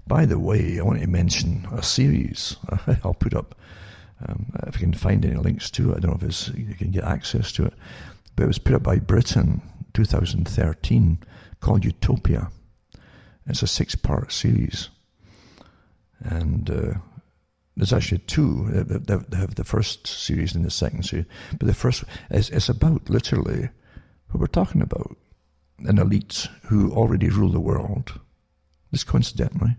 By the way, I want to mention a series. I'll put up, if I can find any links to it, I don't know if you can get access to it, but it was put up by Britain, 2013, called Utopia. It's a 6-part series. And there's actually 2. They have the first series and the second series. But the first is about, literally, what we're talking about. An elite who already rule the world, just coincidentally.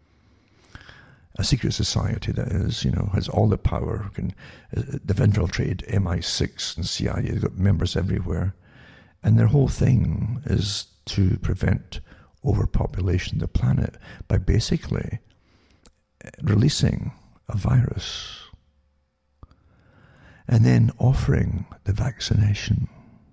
A secret society, that is, has all the power. They've infiltrated MI6 and CIA. They've got members everywhere. And their whole thing is to prevent overpopulation of the planet by basically releasing a virus and then offering the vaccination,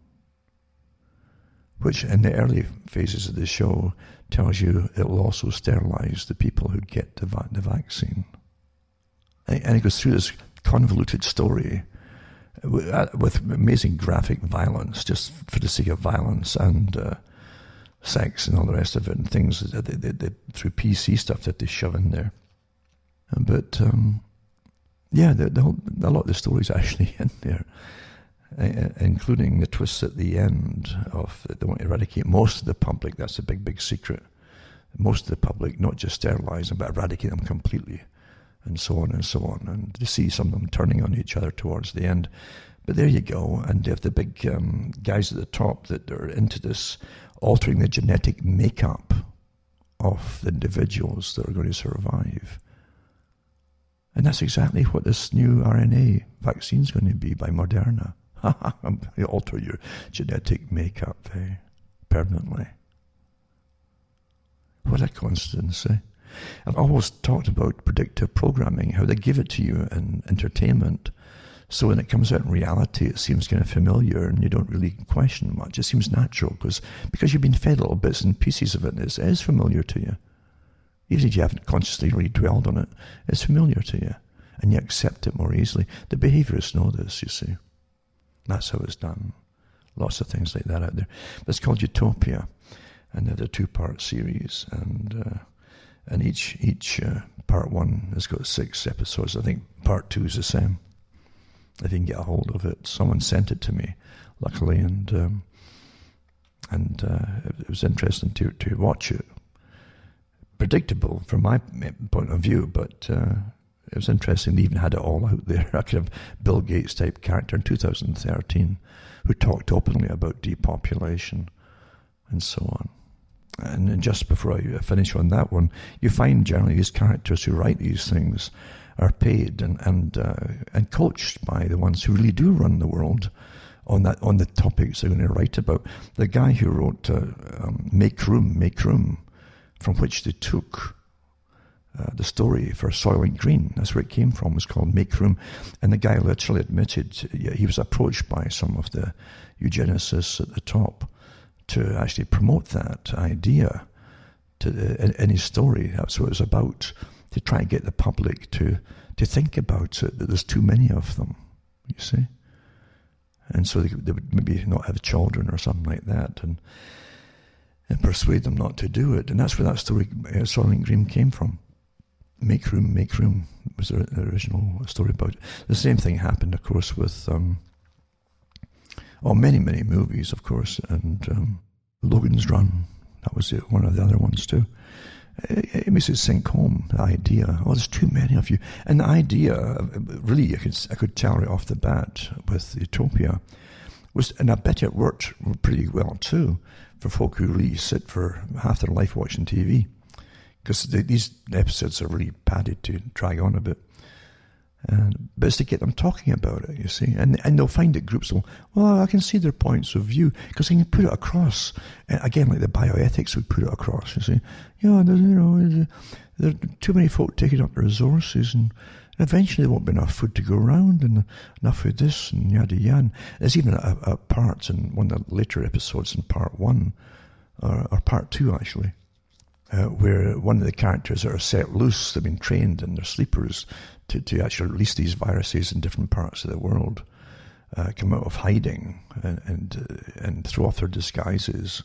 which in the early phases of the show tells you it will also sterilize the people who get the vaccine. And it goes through this convoluted story with amazing graphic violence, just for the sake of violence, and sex and all the rest of it, and things that they through PC stuff that they shove in there. But yeah, a lot of the stories actually in there, including the twists at the end of they want to eradicate most of the public. That's a big secret. Most of the public, not just sterilize them, but eradicate them completely, and so on and so on. And you see some of them turning on each other towards the end. But there you go. And they have the big guys at the top that are into this, altering the genetic makeup of the individuals that are going to survive. And that's exactly what this new RNA vaccine is going to be by Moderna. You alter your genetic makeup permanently. What a coincidence, eh? I've always talked about predictive programming, how they give it to you in entertainment, so when it comes out in reality, it seems kind of familiar and you don't really question much. It seems natural because you've been fed little bits and pieces of it, and it is familiar to you. Even if you haven't consciously really dwelled on it, it's familiar to you, and you accept it more easily. The behaviorists know this, you see. That's how it's done. Lots of things like that out there. But it's called Utopia, and they're a 2-part series, and each part 1 has got 6 episodes. I think part 2 is the same. If you can get a hold of it, someone sent it to me, luckily, and it was interesting to watch it. Predictable from my point of view, but it was interesting. They even had it all out there. A kind of Bill Gates type character in 2013 who talked openly about depopulation and so on. And just before I finish on that one, you find generally these characters who write these things are paid and coached by the ones who really do run the world on the topics they're going to write about. The guy who wrote Make Room, from which they took the story for Soylent Green. That's where it came from. It was called Make Room. And the guy literally admitted he was approached by some of the eugenicists at the top to actually promote that idea in his story. That's what it was about, to try and get the public to think about it, that there's too many of them, you see. And so they would maybe not have children or something like that, and persuade them not to do it. And that's where that story, Soylent Green, came from. Make Room was the original story about it. The same thing happened, of course, with many movies, of course, and Logan's Run. That was one of the other ones too. It makes it sink home, the idea. Oh, there's too many of you. And the idea, really, I could tell right off the bat with Utopia, was, and I bet it worked pretty well too, for folk who really sit for half their life watching TV. Because these episodes are really padded to drag on a bit. But it's to get them talking about it, you see. And they'll find that groups will, well, I can see their points of view, because they can put it across. And again, like the bioethics would put it across, you see. There are too many folk taking up the resources, and eventually there won't be enough food to go around, and enough of this, and yada yada. There's even a part in one of the later episodes in part 1, or part 2 actually, where one of the characters are set loose. They've been trained in their sleepers to actually release these viruses in different parts of the world, come out of hiding and throw off their disguises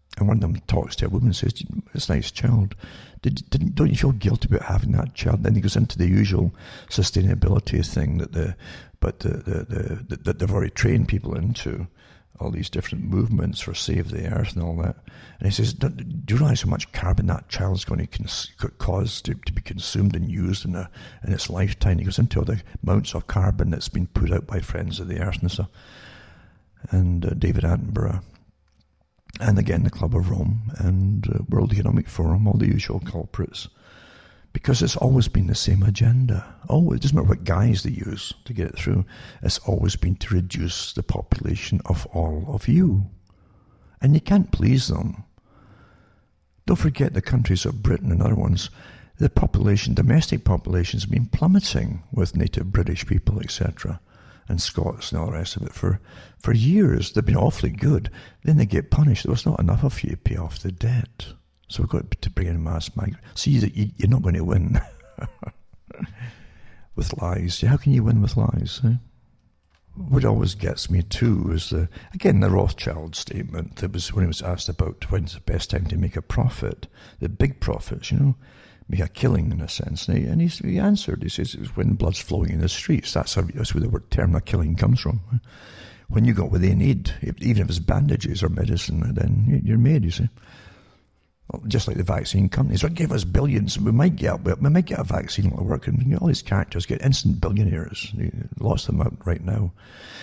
And one of them talks to a woman and says, "This nice child, don't you feel guilty about having that child?" Then he goes into the usual sustainability thing that they've already trained people into, all these different movements for Save the Earth and all that. And he says, do you realize how much carbon that child's going to cause to be consumed and used in its lifetime? He goes into all the amounts of carbon that's been put out by Friends of the Earth and stuff. And David Attenborough. And again, the Club of Rome and World Economic Forum, all the usual culprits. Because it's always been the same agenda. Always. It doesn't matter what guise they use to get it through. It's always been to reduce the population of all of you. And you can't please them. Don't forget the countries of Britain and other ones. The population, domestic populations, have been plummeting with native British people, etc. And Scots and all the rest of it for years. They've been awfully good. Then they get punished. There was not enough of you to pay off the debt. So we've got to bring in mass migrants. See, you're not going to win with lies. How can you win with lies? Eh? What always gets me too is the Rothschild statement that was when he was asked about when's the best time to make a profit, the big profits, make a killing in a sense. And he answered, he says, it was when blood's flowing in the streets. That's where the term a killing comes from. When you got what they need, even if it's bandages or medicine, then you're made, you see. Well, just like the vaccine companies, well, give us billions. We might get a vaccine that'll work, and all these characters get instant billionaires. Lots of them out right now.